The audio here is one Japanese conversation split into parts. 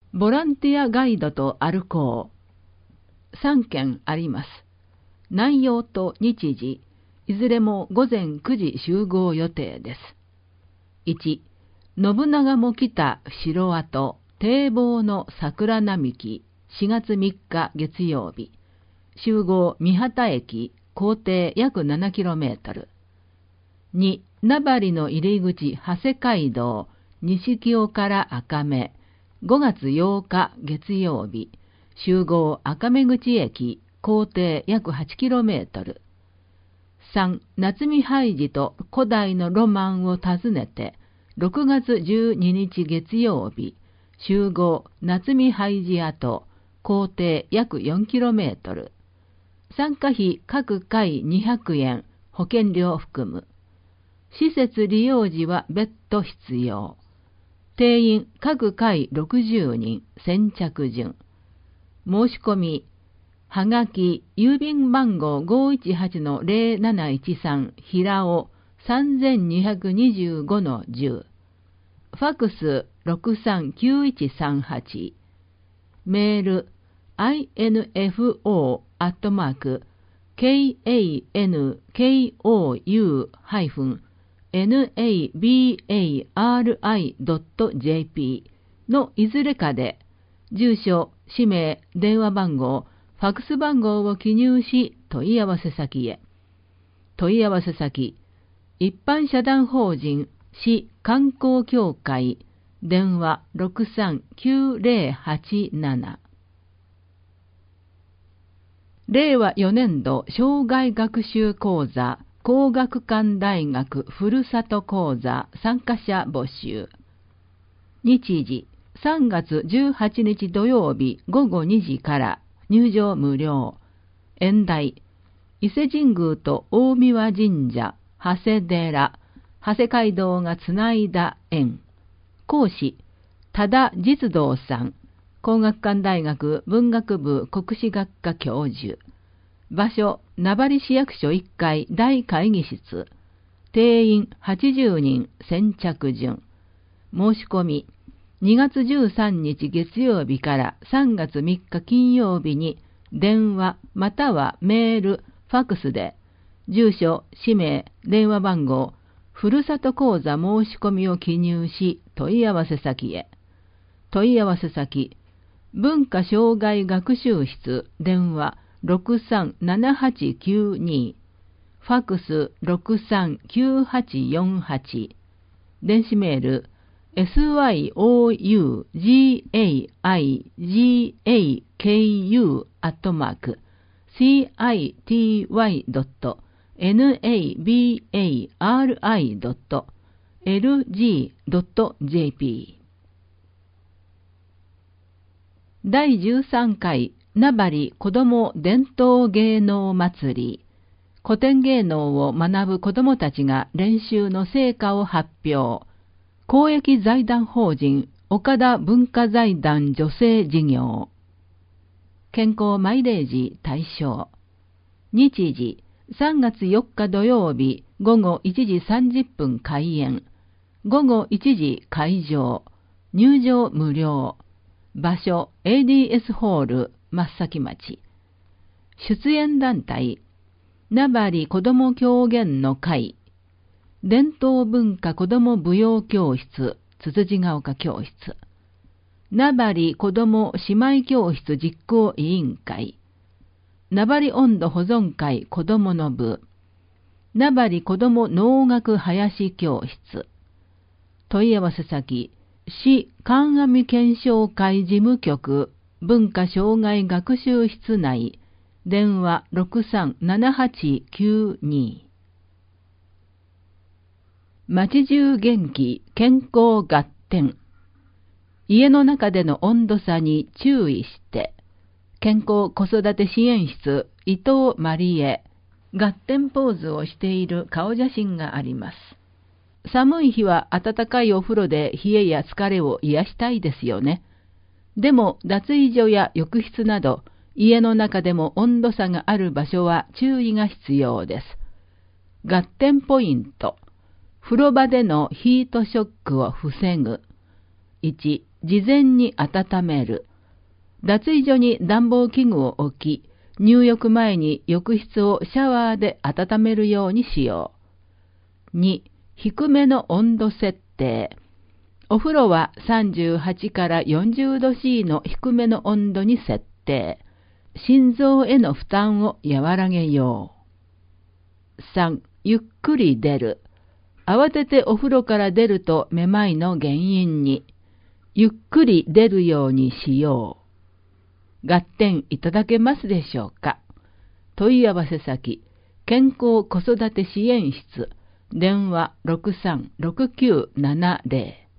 ボランティアガイドと歩こう。3件あります。内容と日時、いずれも午前9時集合予定です。1、信長も来た城跡、堤防の桜並木、4月3日月曜日。集合三畑駅、行程約 7km。2、名張の入り口長谷街道、西清から赤目、5月8日月曜日。集合赤目口駅、行程約 8km。3、夏見ハイジと古代のロマンを訪ねて、6月12日月曜日。集合夏見ハイジ跡、行程約 4km。参加費各回200円、保険料含む。施設利用時は別途必要。定員各回60人、先着順。申し込み、はがき、郵便番号 518-0713 平尾 3225-10。ファクス639138。メール、info@kankou-nabari.jp のいずれかで、住所、氏名、電話番号、ファクス番号を記入し、問い合わせ先へ。問い合わせ先、一般社団法人市観光協会、電話 639087。令和4年度生涯学習講座皇學館大学ふるさと講座参加者募集。日時3月18日土曜日午後2時から入場無料。演題、伊勢神宮と大神神社、長谷寺、長谷街道がつないだ縁。講師、多田実道さん、皇學館大学文学部国史学科教授。場所、名張市役所1階大会議室。定員80人、先着順。申し込み、2月13日月曜日から3月3日金曜日に電話またはメール、ファックスで、住所、氏名、電話番号、ふるさと講座申し込みを記入し、問い合わせ先へ。問い合わせ先、文化障害学習室、電話637892、ファックス639848、電子メール、syougaku@city-nabari.lg.jp。 第13回名張子ども伝統芸能祭り。古典芸能を学ぶ子どもたちが練習の成果を発表。公益財団法人岡田文化財団女性事業。健康マイレージ対象。日時3月4日土曜日午後1時30分開演。午後1時会場。入場無料。場所 ADS ホール松崎町。出演団体名張子ども狂言の会。伝統文化子ども舞踊教室、つつじが丘教室。名張子ども姉妹教室実行委員会。名張音頭保存会子どもの部。名張子ども能楽林教室。問い合わせ先、市観阿弥検証会事務局、文化障害学習室内。電話637892。町中元気健康合点。家の中での温度差に注意して。健康子育て支援室伊藤まりえ。合点ポーズをしている顔写真があります。寒い日は温かいお風呂で冷えや疲れを癒したいですよね。でも脱衣所や浴室など家の中でも温度差がある場所は注意が必要です。合点ポイント。風呂場でのヒートショックを防ぐ。1、 事前に温める。脱衣所に暖房器具を置き、入浴前に浴室をシャワーで温めるようにしよう。2、低めの温度設定。お風呂は38から40度 C の低めの温度に設定。心臓への負担を和らげよう。3、ゆっくり出る。慌ててお風呂から出るとめまいの原因に。ゆっくり出るようにしよう。合点いただけますでしょうか。問い合わせ先、健康子育て支援室、電話636970。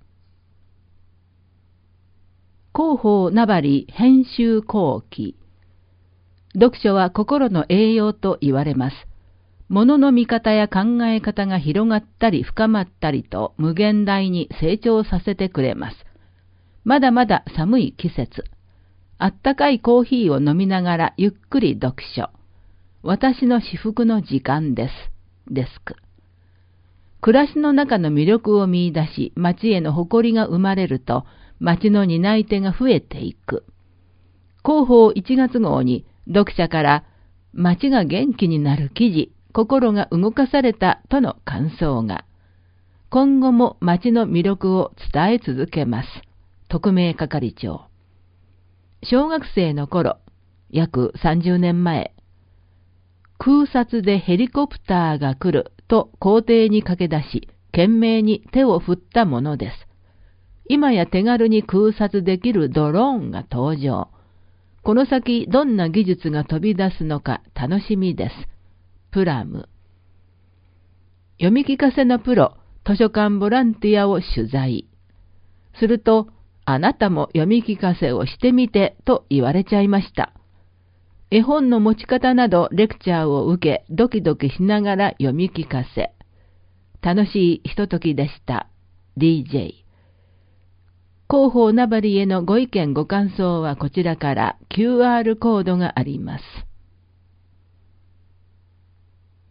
広報名張編集後期。読書は心の栄養と言われます。物の見方や考え方が広がったり深まったりと無限大に成長させてくれます。まだまだ寒い季節。あったかいコーヒーを飲みながらゆっくり読書。私の至福の時間です。デスク。暮らしの中の魅力を見出し、街への誇りが生まれると、街の担い手が増えていく。広報1月号に読者から街が元気になる記事、心が動かされたとの感想が。今後も街の魅力を伝え続けます。特命係長。小学生の頃、約30年前、空撮でヘリコプターが来ると校庭に駆け出し、懸命に手を振ったものです。今や手軽に空撮できるドローンが登場。この先どんな技術が飛び出すのか楽しみです。プラム。読み聞かせのプロ、図書館ボランティアを取材。すると、あなたも読み聞かせをしてみてと言われちゃいました。絵本の持ち方などレクチャーを受け、ドキドキしながら読み聞かせ。楽しいひとときでした。DJ。広報名張へのご意見ご感想はこちらから QR コードがあります。